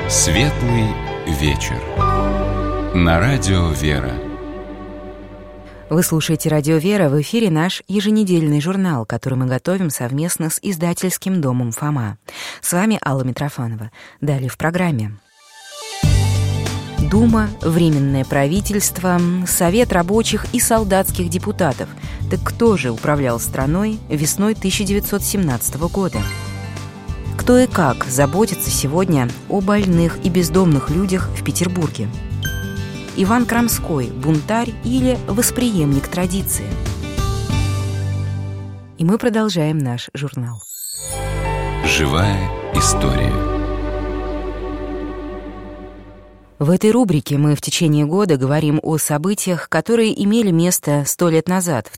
Светлый вечер. На радио «Вера». Вы слушаете «Радио Вера», в эфире наш еженедельный журнал, который мы готовим совместно с издательским домом «Фома». С вами Алла Митрофанова. Далее в программе. Дума, Временное правительство, Совет рабочих и солдатских депутатов. Так кто же управлял страной весной 1917 года? Кто и как заботится сегодня о больных и бездомных людях в Петербурге? Иван Крамской – бунтарь или восприемник традиции? И мы продолжаем наш журнал. Живая история. В этой рубрике мы в течение года говорим о событиях, которые имели место 100 лет назад, в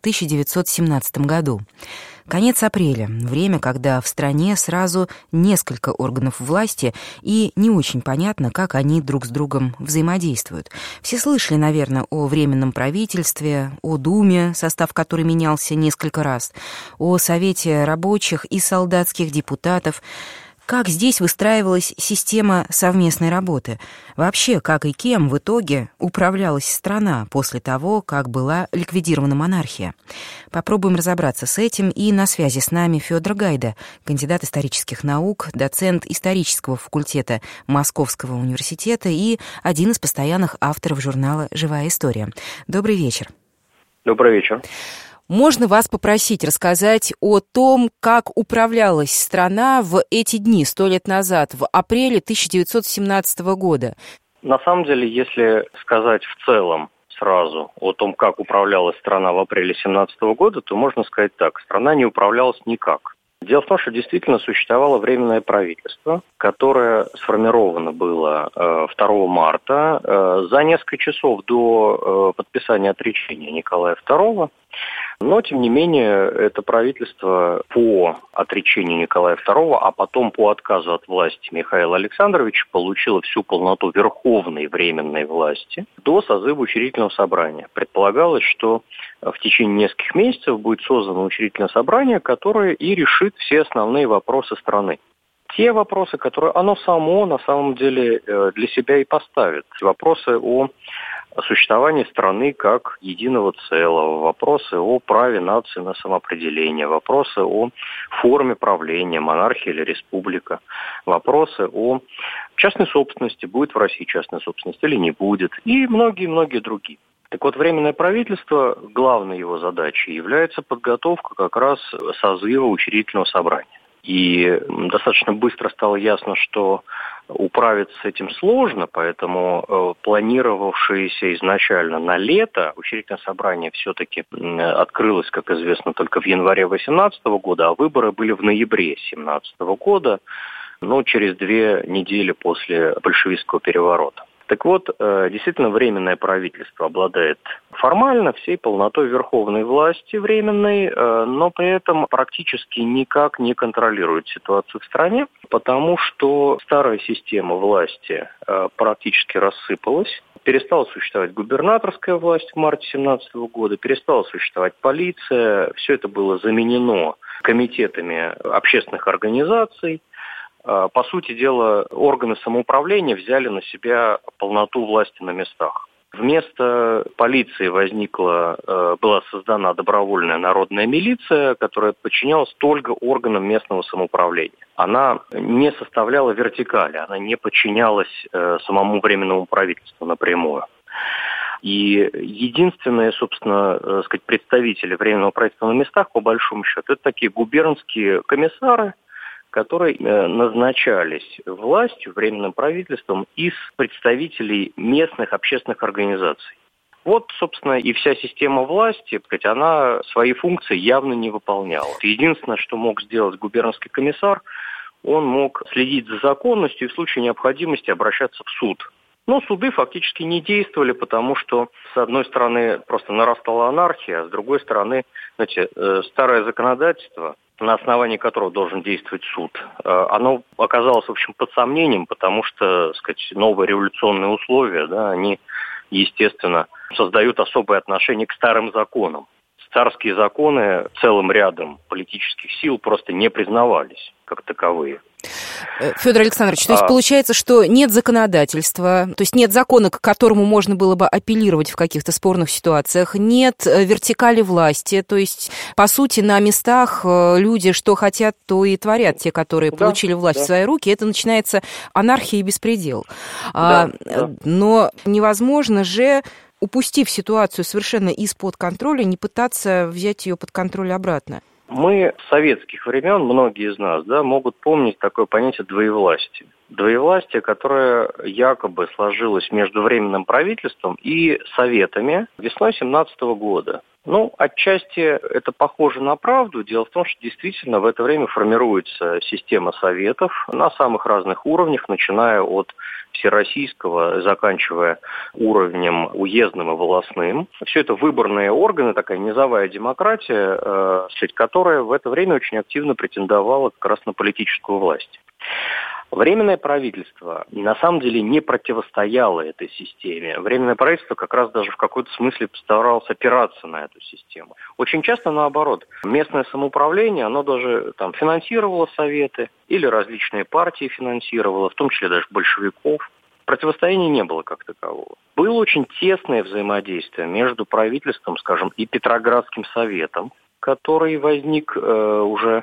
1917 году. Конец апреля – время, когда в стране сразу несколько органов власти, и не очень понятно, как они друг с другом взаимодействуют. Все слышали, наверное, о Временном правительстве, о Думе, состав которой менялся несколько раз, о Совете рабочих и солдатских депутатов. Как здесь выстраивалась система совместной работы? Вообще, как и кем в итоге управлялась страна после того, как была ликвидирована монархия? Попробуем разобраться с этим, и на связи с нами Федор Гайда, кандидат исторических наук, доцент исторического факультета Московского университета и один из постоянных авторов журнала «Живая история». Добрый вечер. Добрый вечер. Можно вас попросить рассказать о том, как управлялась страна в эти дни, 100 лет назад, в апреле 1917 года? На самом деле, если сказать в целом сразу о том, как управлялась страна в апреле 1917 года, то можно сказать так: страна не управлялась никак. Дело в том, что действительно существовало Временное правительство, которое сформировано было 2 марта за несколько часов до подписания отречения Николая II. Но, тем не менее, это правительство по отречению Николая II, а потом по отказу от власти Михаила Александровича получило всю полноту верховной временной власти до созыва учредительного собрания. Предполагалось, что в течение нескольких месяцев будет создано учредительное собрание, которое и решит все основные вопросы страны. Те вопросы, которые оно само на самом деле для себя и поставит. Вопросы о существовании страны как единого целого, вопросы о праве нации на самоопределение, вопросы о форме правления, монархия или республика, вопросы о частной собственности, будет в России частная собственность или не будет, и многие-многие другие. Так вот, Временное правительство, главной его задачей является подготовка как раз созыва учредительного собрания. И достаточно быстро стало ясно, что управиться с этим сложно, поэтому планировавшееся изначально на лето учредительное собрание все-таки открылось, как известно, только в январе 2018 года, а выборы были в ноябре 2017 года, через 2 недели после большевистского переворота. Так вот, действительно, Временное правительство обладает формально всей полнотой верховной власти временной, но при этом практически никак не контролирует ситуацию в стране, потому что старая система власти практически рассыпалась. Перестала существовать губернаторская власть в марте 2017 года, перестала существовать полиция, все это было заменено комитетами общественных организаций. По сути дела, органы самоуправления взяли на себя полноту власти на местах. Вместо полиции была создана добровольная народная милиция, которая подчинялась только органам местного самоуправления. Она не составляла вертикали, она не подчинялась самому Временному правительству напрямую. И единственные, собственно, представители Временного правительства на местах, по большому счету, это такие губернские комиссары, которые назначались властью, Временным правительством, из представителей местных общественных организаций. Вот, собственно, и вся система власти, она свои функции явно не выполняла. Единственное, что мог сделать губернский комиссар, он мог следить за законностью и в случае необходимости обращаться в суд. Но суды фактически не действовали, потому что, с одной стороны, просто нарастала анархия, а с другой стороны, старое законодательство, на основании которого должен действовать суд, оно оказалось, в общем, под сомнением, потому что, новые революционные условия, они, естественно, создают особое отношение к старым законам. Царские законы целым рядом политических сил просто не признавались как таковые. Федор Александрович, то есть получается, что нет законодательства, то есть нет закона, к которому можно было бы апеллировать в каких-то спорных ситуациях, нет вертикали власти, то есть, по сути, на местах люди что хотят, то и творят, те, которые получили власть в свои руки, это начинается анархия и беспредел. Но невозможно же, упустив ситуацию совершенно из-под контроля, не пытаться взять ее под контроль обратно. Мы с советских времен, многие из нас, могут помнить такое понятие двоевластия. Двоевластие, которое якобы сложилось между Временным правительством и Советами весной 2017 года. Отчасти это похоже на правду. Дело в том, что действительно в это время формируется система советов на самых разных уровнях, начиная от всероссийского, заканчивая уровнем уездным и волостным. Все это выборные органы, такая низовая демократия, которая в это время очень активно претендовала как раз на политическую власть. Временное правительство на самом деле не противостояло этой системе. Временное правительство как раз даже в какой-то смысле постаралось опираться на эту систему. Очень часто наоборот. Местное самоуправление, оно даже финансировало советы или различные партии финансировало, в том числе даже большевиков. Противостояния не было как такового. Было очень тесное взаимодействие между правительством, скажем, и Петроградским советом, который возник уже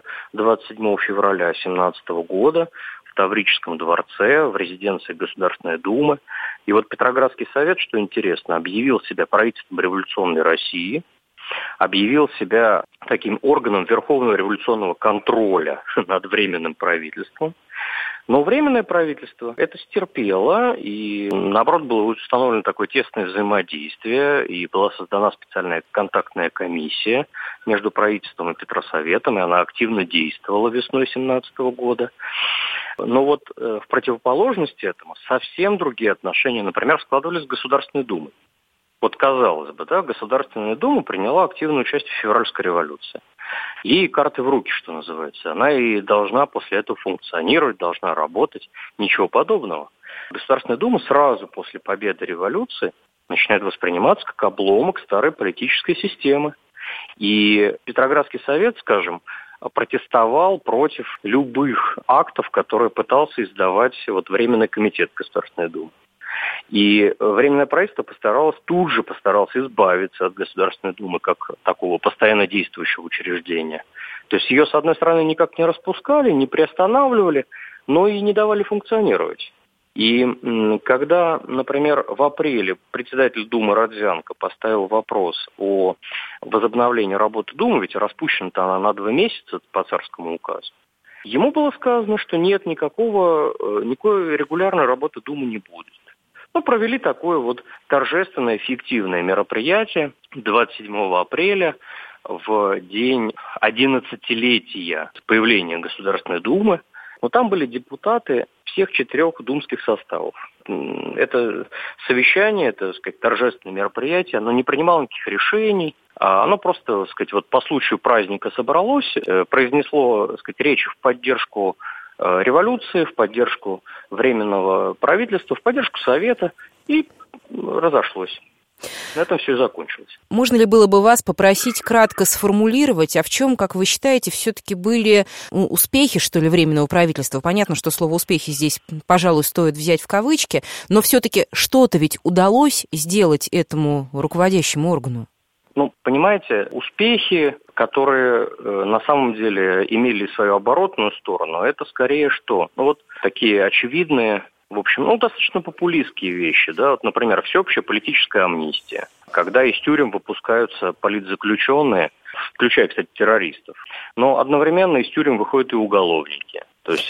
27 февраля 2017 года в Таврическом дворце, в резиденции Государственной Думы. И вот Петроградский совет, что интересно, объявил себя правительством революционной России, объявил себя таким органом верховного революционного контроля над Временным правительством. Но Временное правительство это стерпело, и наоборот было установлено такое тесное взаимодействие, и была создана специальная контактная комиссия между правительством и Петросоветом, и она активно действовала весной 2017 года. Но в противоположности этому совсем другие отношения, например, складывались с Государственной Думой. Казалось бы, Государственная Дума приняла активное участие в февральской революции. Ей карты в руки, что называется. Она и должна после этого функционировать, должна работать. Ничего подобного. Государственная Дума сразу после победы революции начинает восприниматься как обломок старой политической системы. И Петроградский совет, скажем, протестовал против любых актов, которые пытался издавать Временный комитет Государственной Думы. И Временное правительство постаралось избавиться от Государственной Думы как такого постоянно действующего учреждения. То есть ее, с одной стороны, никак не распускали, не приостанавливали, но и не давали функционировать. И когда, например, в апреле председатель Думы Родзянко поставил вопрос о возобновлении работы Думы, ведь распущена-то она на 2 месяца по царскому указу, ему было сказано, что нет, никакой регулярной работы Думы не будет. Провели такое торжественное, фиктивное мероприятие 27 апреля в день 11-летия появления Государственной Думы. Но там были депутаты всех 4 думских составов. Это совещание, это, торжественное мероприятие, оно не принимало никаких решений. Оно просто, по случаю праздника собралось, произнесло, речь в поддержку революции, в поддержку Временного правительства, в поддержку Совета и разошлось. На этом все и закончилось. Можно ли было бы вас попросить кратко сформулировать, в чем, как вы считаете, все-таки были успехи, Временного правительства? Понятно, что слово «успехи» здесь, пожалуй, стоит взять в кавычки, но все-таки что-то ведь удалось сделать этому руководящему органу? Понимаете, успехи, которые на самом деле имели свою оборотную сторону, это скорее что? Такие очевидные, достаточно популистские вещи. Например, всеобщая политическая амнистия, когда из тюрем выпускаются политзаключенные, включая, кстати, террористов. Но одновременно из тюрем выходят и уголовники. То есть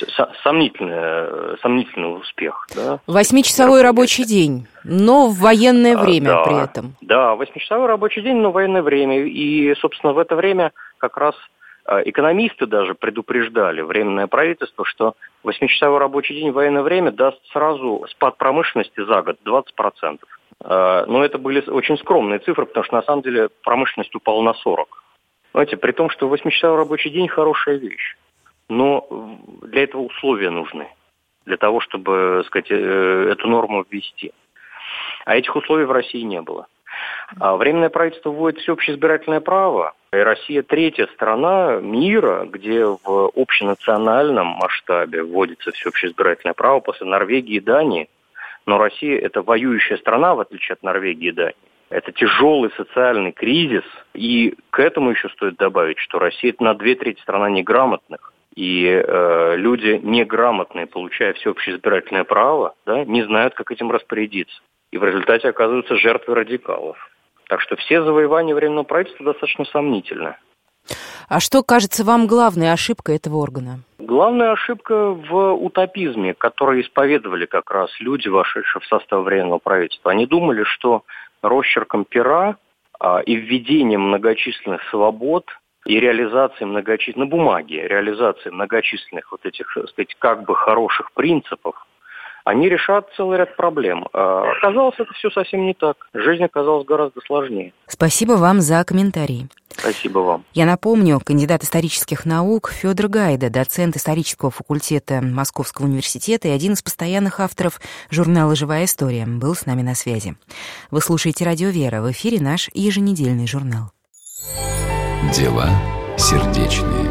сомнительный успех. 8-часовой рабочий день, но в военное время при этом. Да, 8-часовой рабочий день, но в военное время. И, собственно, в это время как раз экономисты даже предупреждали Временное правительство, что 8-часовой рабочий день в военное время даст сразу спад промышленности за год 20%. Но это были очень скромные цифры, потому что на самом деле промышленность упала на 40%. Знаете, при том, что 8-часовой рабочий день хорошая вещь. Но для этого условия нужны, для того, чтобы, эту норму ввести. А этих условий в России не было. А Временное правительство вводит всеобщее избирательное право. И Россия третья страна мира, где в общенациональном масштабе вводится всеобщее избирательное право после Норвегии и Дании. Но Россия – это воюющая страна, в отличие от Норвегии и Дании. Это тяжелый социальный кризис. И к этому еще стоит добавить, что Россия – это на 2/3 страна неграмотных. И люди неграмотные, получая всеобщее избирательное право, да, не знают, как этим распорядиться. И в результате оказываются жертвой радикалов. Так что все завоевания Временного правительства достаточно сомнительны. А что кажется вам главной ошибкой этого органа? Главная ошибка в утопизме, который исповедовали как раз люди, вошедшие в состав Временного правительства. Они думали, что росчерком пера и введением многочисленных свобод и реализацией на бумаге, реализацией многочисленных вот этих, так сказать, как бы хороших принципов, они решат целый ряд проблем. Оказалось, это все совсем не так. Жизнь оказалась гораздо сложнее. Спасибо вам за комментарий. Спасибо вам. Я напомню, кандидат исторических наук Федор Гайда, доцент исторического факультета Московского университета и один из постоянных авторов журнала «Живая история», был с нами на связи. Вы слушаете «Радио Вера», в эфире наш еженедельный журнал. Дела сердечные.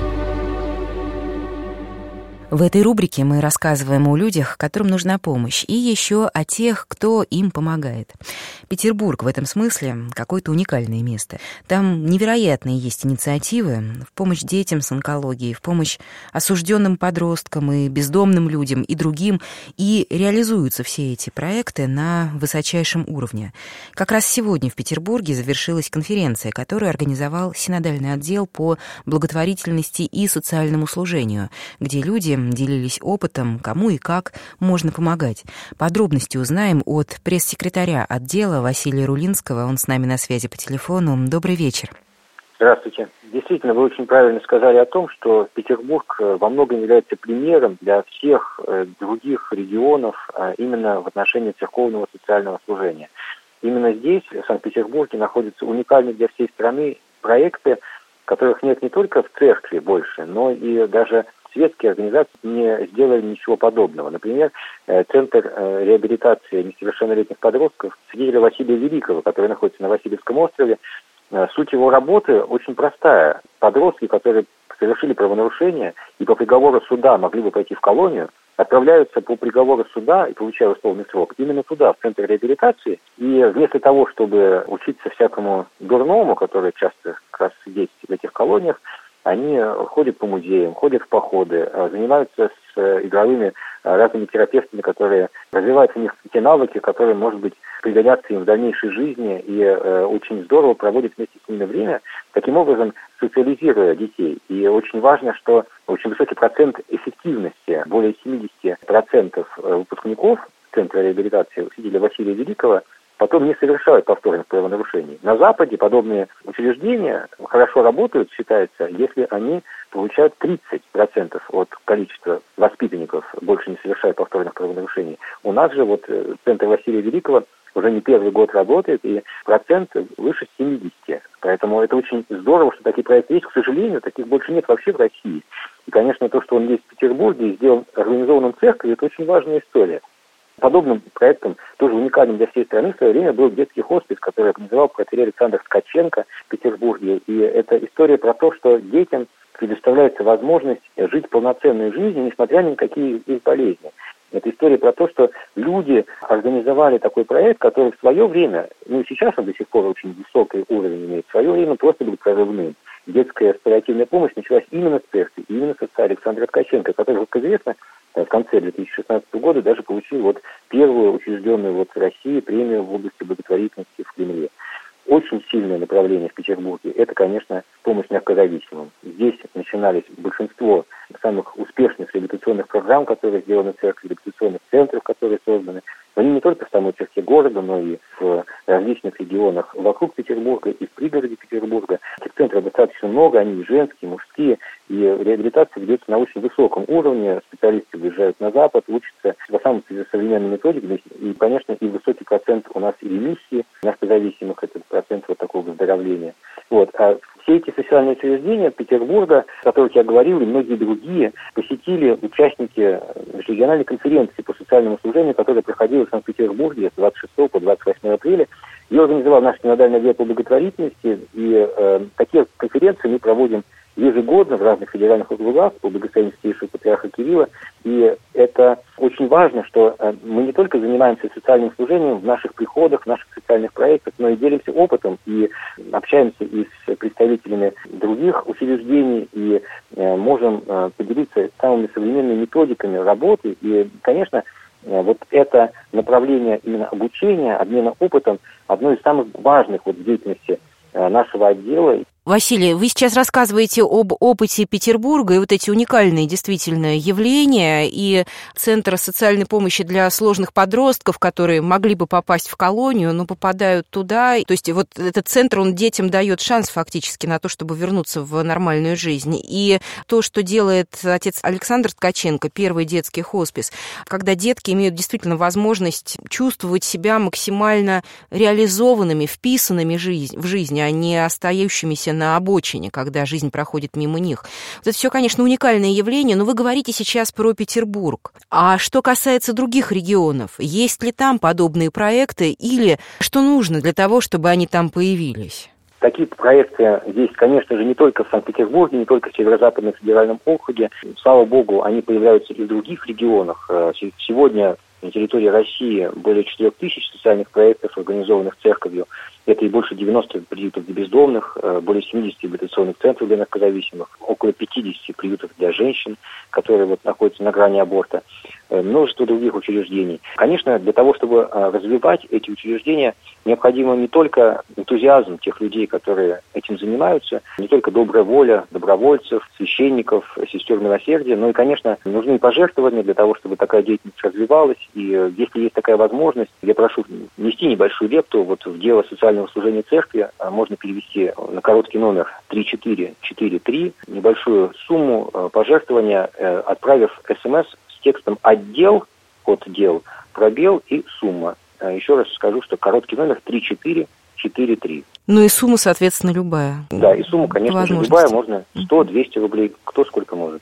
В этой рубрике мы рассказываем о людях, которым нужна помощь, и еще о тех, кто им помогает. Петербург в этом смысле какое-то уникальное место. Там невероятные есть инициативы в помощь детям с онкологией, в помощь осужденным подросткам и бездомным людям и другим, и реализуются все эти проекты на высочайшем уровне. Как раз сегодня в Петербурге завершилась конференция, которую организовал Синодальный отдел по благотворительности и социальному служению, где люди делились опытом, кому и как можно помогать. Подробности узнаем от пресс-секретаря отдела Василия Рулинского. Он с нами на связи по телефону. Добрый вечер. Здравствуйте. Действительно, вы очень правильно сказали о том, что Петербург во многом является примером для всех других регионов именно в отношении церковного социального служения. Именно здесь, в Санкт-Петербурге, находятся уникальные для всей страны проекты, которых нет не только в церкви больше, но и даже светские организации не сделали ничего подобного. Например, Центр реабилитации несовершеннолетних подростков свидетеля Василия Великого, который находится на Васильевском острове. Суть его работы очень простая. Подростки, которые совершили правонарушение и по приговору суда могли бы пойти в колонию, отправляются по приговору суда и получают условный срок именно туда, в Центр реабилитации. И вместо того, чтобы учиться всякому дурному, который часто как раз есть в этих колониях, они ходят по музеям, ходят в походы, занимаются с игровыми разными терапевтами, которые развивают в них те навыки, которые, может быть, пригодятся им в дальнейшей жизни, и очень здорово проводят вместе с ними время, таким образом социализируя детей. И очень важно, что очень высокий процент эффективности, более 70% выпускников Центра реабилитации свидетеля Василия Великого потом не совершают повторных правонарушений. На Западе подобные учреждения хорошо работают, считается, если они получают 30% от количества воспитанников, больше не совершают повторных правонарушений. У нас же вот Центр Василия Великого уже не первый год работает, и процент выше 70%. Поэтому это очень здорово, что такие проекты есть. К сожалению, таких больше нет вообще в России. И, конечно, то, что он есть в Петербурге и сделан организованным церковью, это очень важная история. Подобным проектом, тоже уникальным для всей страны, в свое время был детский хоспис, который организовал протоиерей Александр Ткаченко в Петербурге. И это история про то, что детям предоставляется возможность жить полноценной жизнью, несмотря ни на какие их болезни. Это история про то, что люди организовали такой проект, который в свое время, ну и сейчас он до сих пор очень высокий уровень имеет, в свое время просто был прорывным. Детская паллиативная помощь началась именно с церкви, именно с отца Александра Ткаченко, который, как известно, в конце 2016 года даже получил вот первую учрежденную вот в России премию в области благотворительности в Кремле. Очень сильное направление в Петербурге – это, конечно, помощь наркозависимым. Здесь начинались большинство самых успешных реабилитационных программ, которые сделаны в церкви, реабилитационных центров, которые созданы. Они не только в самой черте города, но и в различных регионах вокруг Петербурга и в пригороде Петербурга. Этих центров достаточно много, они женские, мужские, и реабилитация ведется на очень высоком уровне. Специалисты выезжают на Запад, учатся по самым современным методикам. И, конечно, и высокий процент у нас и ремиссии наркозависимых, это процент вот такого выздоровления. Вот. А все эти социальные учреждения Петербурга, о которых я говорил, и многие другие, посетили участники региональной конференции по социальному служению, которая проходила в Санкт-Петербурге с 26 по 28 апреля. Ее организовал наш синодальный отдел по благотворительности, и такие конференции мы проводим ежегодно в разных федеральных округах по благословению Святейшего Патриарха Кирилла. И это очень важно, что мы не только занимаемся социальным служением в наших приходах, в наших социальных проектах, но и делимся опытом и общаемся и с представителями других учреждений, и можем поделиться самыми современными методиками работы. И, конечно, вот это направление именно обучения, обмена опытом, одно из самых важных в деятельности нашего отдела. Василий, вы сейчас рассказываете об опыте Петербурга и вот эти уникальные действительно явления, и Центр социальной помощи для сложных подростков, которые могли бы попасть в колонию, но попадают туда. То есть вот этот центр, он детям дает шанс фактически на то, чтобы вернуться в нормальную жизнь. И то, что делает отец Александр Ткаченко, первый детский хоспис, когда детки имеют действительно возможность чувствовать себя максимально реализованными, вписанными в жизнь, а не остающимися на обочине, когда жизнь проходит мимо них. Вот это все, конечно, уникальное явление, но вы говорите сейчас про Петербург. А что касается других регионов, есть ли там подобные проекты или что нужно для того, чтобы они там появились? Такие проекты есть, конечно же, не только в Санкт-Петербурге, не только в Северо-Западном федеральном округе. Слава богу, они появляются и в других регионах. Сегодня на территории России более 4000 социальных проектов, организованных церковью. Это и больше 90 приютов для бездомных, более 70 реабилитационных центров для наркозависимых, около 50 приютов для женщин, которые находятся на грани аборта, множество других учреждений. Конечно, для того, чтобы развивать эти учреждения, необходимо не только энтузиазм тех людей, которые этим занимаются, не только добрая воля добровольцев, священников, сестер милосердия, но и, конечно, нужны пожертвования для того, чтобы такая деятельность развивалась. И если есть такая возможность, я прошу внести небольшую лепту в дело социального служения церкви. Можно перевести на короткий номер 3443 небольшую сумму пожертвования, отправив СМС с текстом «Отдел», код «Дел», пробел и сумма. Еще раз скажу, что короткий номер 3443. Ну и сумма, соответственно, любая. Да, и сумма, конечно же, любая. Можно 100, 200 рублей, кто сколько может.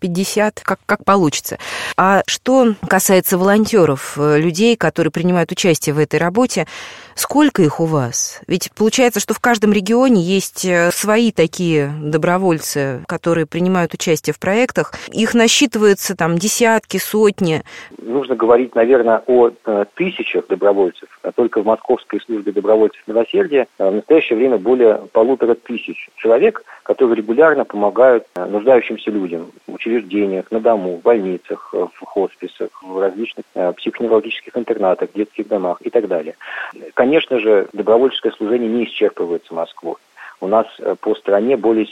50, как получится. А что касается волонтеров, людей, которые принимают участие в этой работе, сколько их у вас? Ведь получается, что в каждом регионе есть свои такие добровольцы, которые принимают участие в проектах. Их насчитывается там десятки, сотни. Нужно говорить, наверное, о тысячах добровольцев. А только в Московской службе добровольцев милосердия в настоящее время более 1500 человек, которые регулярно помогают нуждающимся людям в учреждениях, на дому, в больницах, в хосписах, в различных психоневрологических интернатах, детских домах и так далее. Конечно же, добровольческое служение не исчерпывается Москвой. У нас по стране более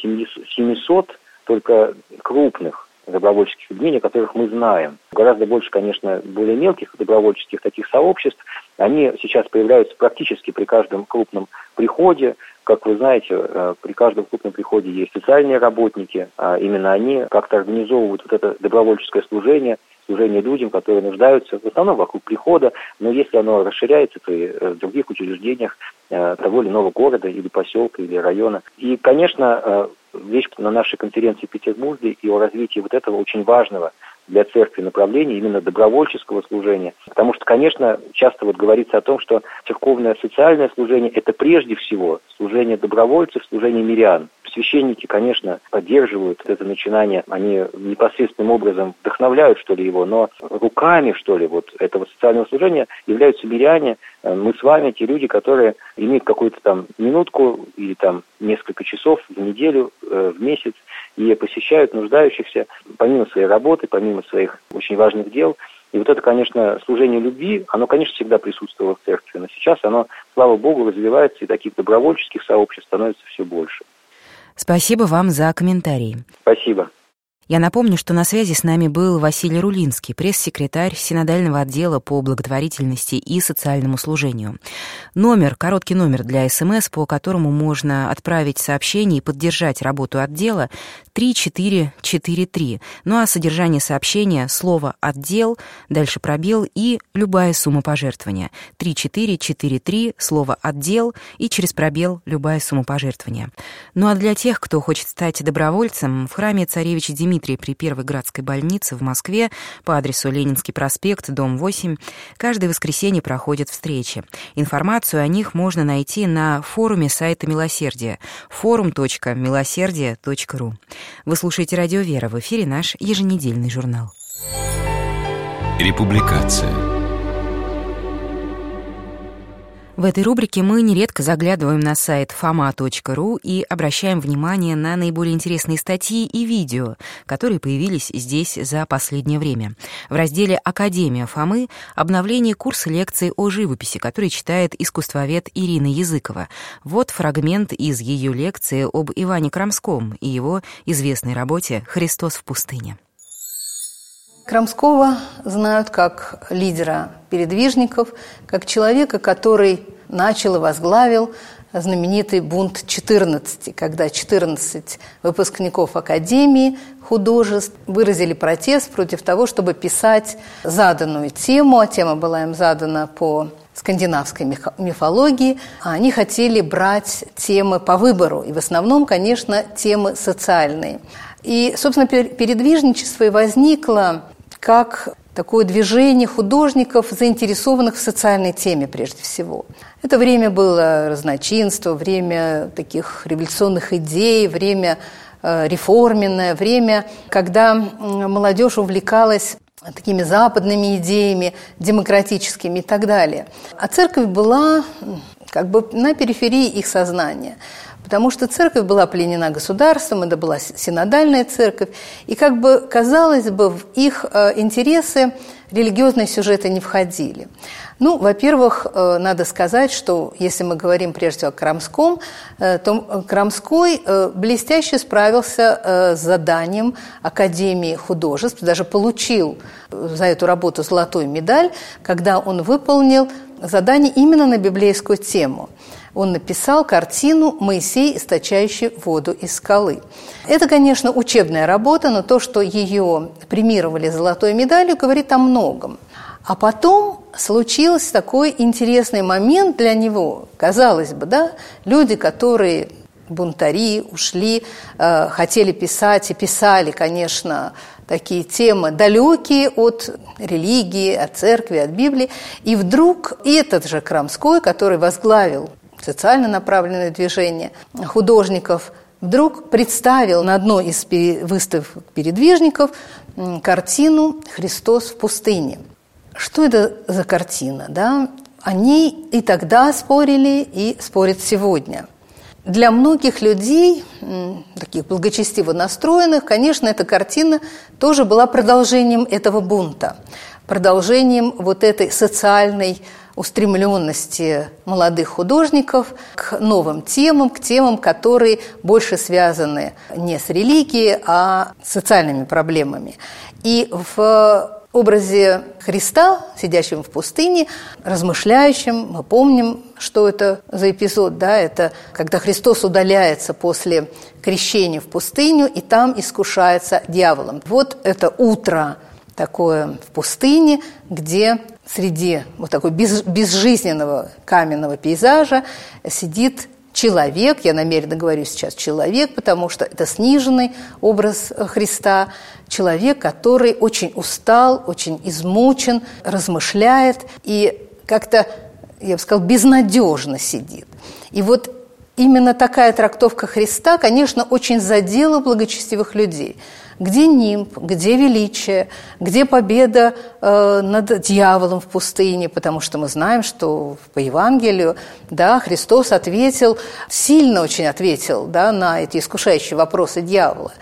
700 только крупных добровольческих объединений, о которых мы знаем. Гораздо больше, конечно, более мелких добровольческих таких сообществ. Они сейчас появляются практически при каждом крупном приходе. Как вы знаете, при каждом крупном приходе есть социальные работники. Именно они как-то организовывают это добровольческое служение людям, которые нуждаются в основном вокруг прихода, но если оно расширяется, то и в других учреждениях того или иного города или поселка или района. И, конечно, речь на нашей конференции в Петербурге и о развитии этого очень важного для церкви направления, именно добровольческого служения. Потому что, конечно, часто говорится о том, что церковное социальное служение – это прежде всего служение добровольцев, служение мирян. Священники, конечно, поддерживают это начинание, они непосредственным образом вдохновляют, его, но руками, этого социального служения являются миряне. Мы с вами, те люди, которые имеют какую-то минутку или несколько часов в неделю, в месяц, и посещают нуждающихся помимо своей работы, помимо своих очень важных дел. И это, конечно, служение любви, оно, конечно, всегда присутствовало в церкви, но сейчас оно, слава Богу, развивается, и таких добровольческих сообществ становится все больше. Спасибо вам за комментарии. Спасибо. Я напомню, что на связи с нами был Василий Рулинский, пресс-секретарь Синодального отдела по благотворительности и социальному служению. Короткий номер для СМС, по которому можно отправить сообщение и поддержать работу отдела, 3443. А содержание сообщения — слово «отдел», дальше пробел и любая сумма пожертвования. 3443, слово «отдел» и через пробел любая сумма пожертвования. А для тех, кто хочет стать добровольцем, в храме царевича Дмитрия Дмитрия при Первой Градской больнице в Москве по адресу Ленинский проспект, дом 8, каждое воскресенье проходят встречи. Информацию о них можно найти на форуме сайта «Милосердие» forum.miloserdие.ru. Вы слушаете «Радио Вера», в эфире наш еженедельный журнал. Републикация. В этой рубрике мы нередко заглядываем на сайт foma.ru и обращаем внимание на наиболее интересные статьи и видео, которые появились здесь за последнее время. В разделе «Академия Фомы» обновление курса лекций о живописи, который читает искусствовед Ирина Языкова. Вот фрагмент из ее лекции об Иване Крамском и его известной работе «Христос в пустыне». Крамского знают как лидера передвижников, как человека, который начал и возглавил знаменитый бунт 14, когда 14 выпускников Академии художеств выразили протест против того, чтобы писать заданную тему, а тема была им задана по скандинавской мифологии, а они хотели брать темы по выбору, и в основном, конечно, темы социальные. И, собственно, передвижничество и возникло как такое движение художников, заинтересованных в социальной теме прежде всего. Это время было разночинства, время таких революционных идей, время реформенное, время, когда молодежь увлекалась такими западными идеями, демократическими и так далее. А церковь была как бы на периферии их сознания. Потому что церковь была пленена государством, это была синодальная церковь, и как бы, казалось бы, в их интересы религиозные сюжеты не входили. Ну, во-первых, надо сказать, что если мы говорим прежде всего о Крамском, то Крамской блестяще справился с заданием Академии художеств, даже получил за эту работу золотую медаль, когда он выполнил задание именно на библейскую тему. Он написал картину «Моисей, источающий воду из скалы». Это, конечно, учебная работа, но то, что ее премировали золотой медалью, говорит о многом. А потом случился такой интересный момент для него. Казалось бы, да, люди, которые бунтари, ушли, хотели писать и писали, конечно, такие темы, далекие от религии, от церкви, от Библии. И вдруг этот же Крамской, который возглавил социально направленное движение художников, вдруг представил на одной из выставок передвижников картину «Христос в пустыне». Что это за картина? Да? О ней и тогда спорили, и спорят сегодня. Для многих людей, таких благочестиво настроенных, конечно, эта картина тоже была продолжением этого бунта, продолжением вот этой социальной устремленности молодых художников к новым темам, к темам, которые больше связаны не с религией, а с социальными проблемами. И в образе Христа, сидящего в пустыне, размышляющим, мы помним, что это за эпизод, да, это когда Христос удаляется после крещения в пустыню и там искушается дьяволом. Вот это утро такое в пустыне, где среди вот такого безжизненного каменного пейзажа сидит человек, я намеренно говорю сейчас человек, потому что это сниженный образ Христа, человек, который очень устал, очень измучен, размышляет и как-то, я бы сказала, безнадежно сидит. И вот именно такая трактовка Христа, конечно, очень задела благочестивых людей. Где нимб, где величие, где победа над дьяволом в пустыне, потому что мы знаем, что по Евангелию, да, Христос ответил, сильно очень ответил, да, на эти искушающие вопросы дьявола.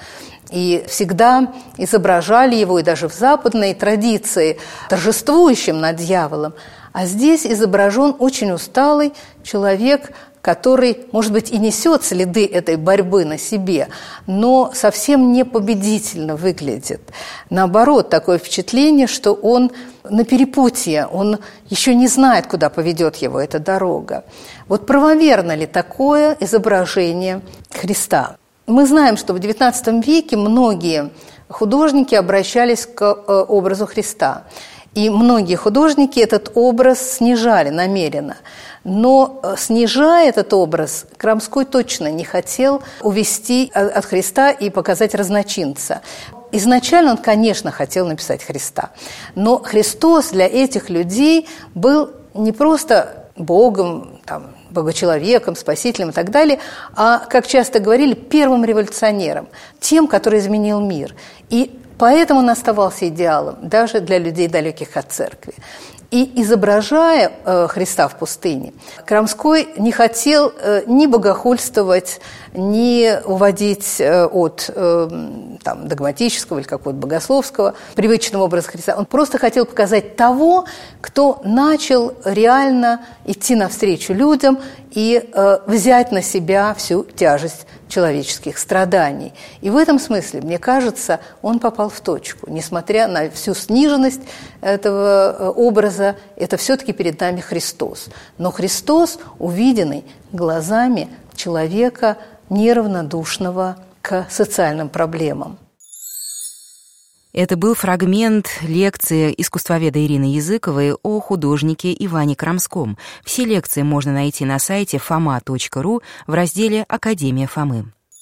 И всегда изображали его, и даже в западной традиции, торжествующим над дьяволом. А здесь изображен очень усталый человек, который, может быть, и несет следы этой борьбы на себе, но совсем не победительно выглядит. Наоборот, такое впечатление, что он на перепутье, он еще не знает, куда поведет его эта дорога. Вот правоверно ли такое изображение Христа? Мы знаем, что в XIX веке многие художники обращались к образу Христа. И многие художники этот образ снижали намеренно. Но, снижая этот образ, Крамской точно не хотел увести от Христа и показать разночинца. изначально он, конечно, хотел написать Христа. Но Христос для этих людей был не просто Богом, богочеловеком, спасителем и так далее, а, как часто говорили, первым революционером, тем, который изменил мир. И поэтому он оставался идеалом даже для людей, далеких от церкви. И изображая Христа в пустыне, Крамской не хотел ни богохульствовать, ни уводить от догматического или какого-то богословского привычного образа Христа. Он просто хотел показать того, кто начал реально идти навстречу людям и взять на себя всю тяжесть человеческих страданий. И в этом смысле, мне кажется, он попал в точку. Несмотря на всю сниженность этого образа, это все-таки перед нами Христос. Но Христос, увиденный глазами человека, неравнодушного к социальным проблемам. Это был фрагмент лекции искусствоведа Ирины Языковой о художнике Иване Крамском. Все лекции можно найти на сайте foma.ru в разделе «Академия Фомы».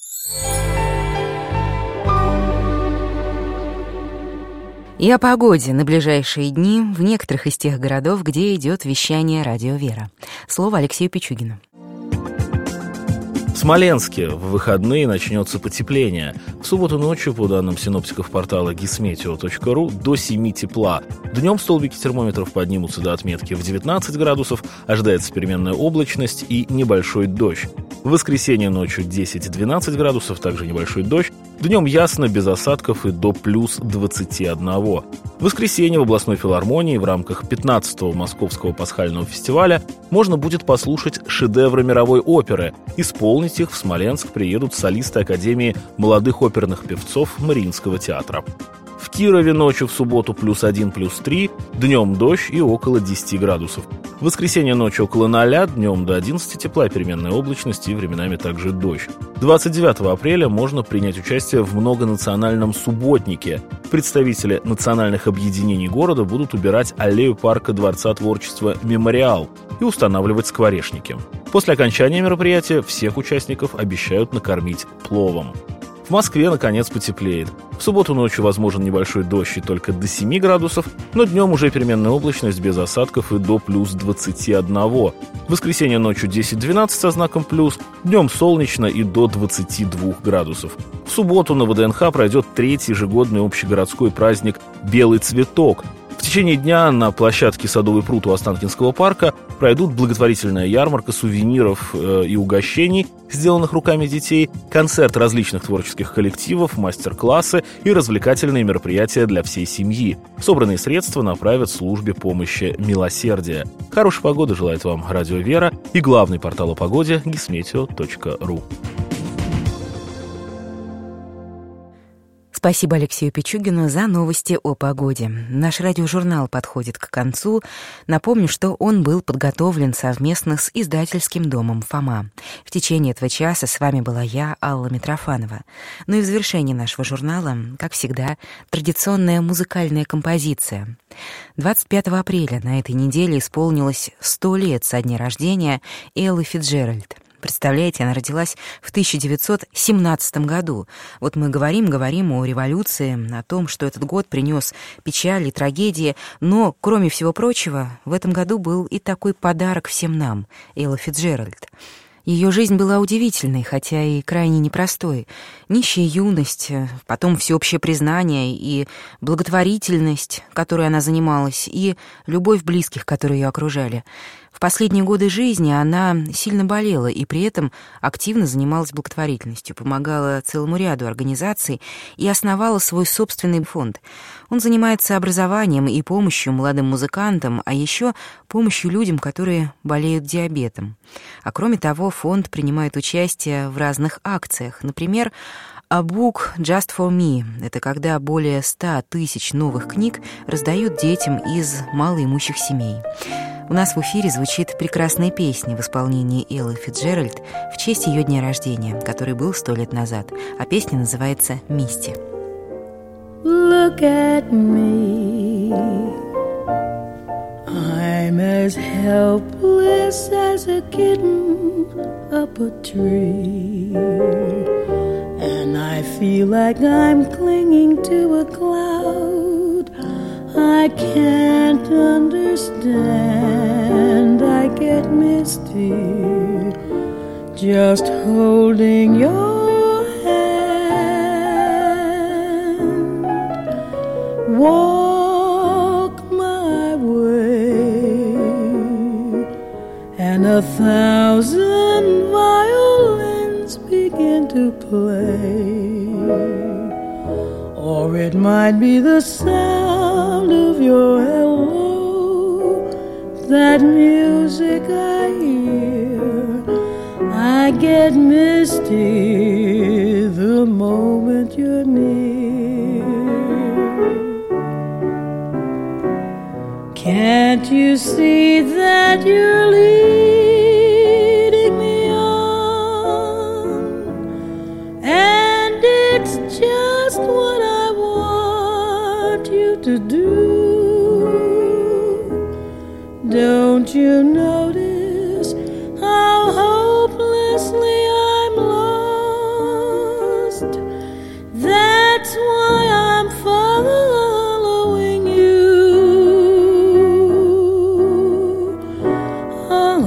И о погоде на ближайшие дни в некоторых из тех городов, где идет вещание «Радио Вера». Слово Алексею Пичугину. В Смоленске в выходные начнется потепление. В субботу ночью, по данным синоптиков портала gismeteo.ru, до 7 тепла. Днем столбики термометров поднимутся до отметки в 19 градусов, ожидается переменная облачность и небольшой дождь. В воскресенье ночью 10-12 градусов, также небольшой дождь. Днем ясно, без осадков и до плюс 21. В воскресенье в областной филармонии в рамках 15-го Московского пасхального фестиваля можно будет послушать шедевры мировой оперы. Исполнить их в Смоленск приедут солисты Академии молодых оперных певцов Мариинского театра. В Кирове ночью в субботу +1, +3, днем дождь и около 10 градусов. В воскресенье ночью около 0, днем до 11 тепла, переменная облачность и временами также дождь. 29 апреля можно принять участие в многонациональном субботнике. Представители национальных объединений города будут убирать аллею парка Дворца творчества «Мемориал» и устанавливать скворечники. После окончания мероприятия всех участников обещают накормить пловом. В Москве, наконец, потеплеет. В субботу ночью возможен небольшой дождь и только до 7 градусов, но днем уже переменная облачность без осадков и до плюс 21. В воскресенье ночью 10-12 со знаком плюс, днем солнечно и до 22 градусов. В субботу на ВДНХ пройдет 3-й ежегодный общегородской праздник «Белый цветок». В течение дня на площадке «Садовый пруд» у Останкинского парка пройдут благотворительная ярмарка сувениров и угощений, сделанных руками детей, концерт различных творческих коллективов, мастер-классы и развлекательные мероприятия для всей семьи. Собранные средства направят службе помощи «Милосердие». Хорошей погоды желает вам Радио Вера и главный портал о погоде gismeteo.ru. Спасибо Алексею Пичугину за новости о погоде. Наш радиожурнал подходит к концу. Напомню, что он был подготовлен совместно с издательским домом «Фома». В течение этого часа с вами была я, Алла Митрофанова. Ну и в завершении нашего журнала, как всегда, традиционная музыкальная композиция. 25 апреля на этой неделе исполнилось 100 лет со дня рождения Эллы Фицджеральд. Представляете, она родилась в 1917 году. Вот мы говорим о революции, о том, что этот год принес печаль и трагедии, но, кроме всего прочего, в этом году был и такой подарок всем нам — Элла Фицджеральд. Ее жизнь была удивительной, хотя и крайне непростой. Нищая юность, потом всеобщее признание и благотворительность, которой она занималась, и любовь близких, которые ее окружали. В последние годы жизни она сильно болела и при этом активно занималась благотворительностью, помогала целому ряду организаций и основала свой собственный фонд. Он занимается образованием и помощью молодым музыкантам, а еще помощью людям, которые болеют диабетом. А кроме того, фонд принимает участие в разных акциях. Например, A Book Just for Me — это когда более 100 тысяч новых книг раздают детям из малоимущих семей. У нас в эфире звучит прекрасная песня в исполнении Эллы Фицджеральд в честь ее дня рождения, который был 100 лет назад, а песня называется «Мисти». Look at me, I'm as helpless as a kitten up a tree, and I feel like I'm clinging to a cloud I can't understand. I get misty just holding your hand. Walk my way, and 1,000 violins begin to play. Or it might be the sound of your hello, that music I hear. I get misty the moment you're near. Can't you see that you're leading me on? And it's just what I want you to do. Don't you notice how hopelessly I'm lost? That's why I'm following you on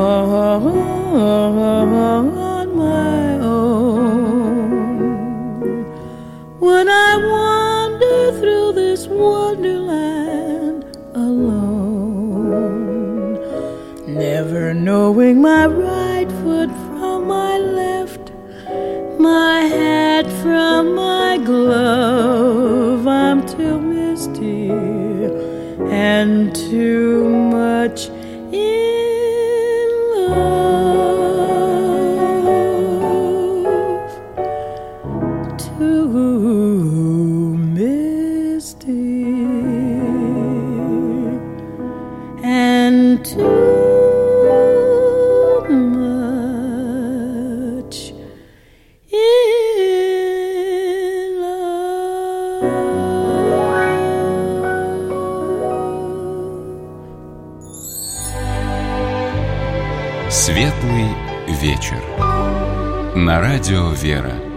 my own. When I wander through this wonderland alone, never knowing my right foot from my left, my hat from my glove, I'm too misty and too much in love, too misty and too much in love. Светлый вечер. На радио «Вера».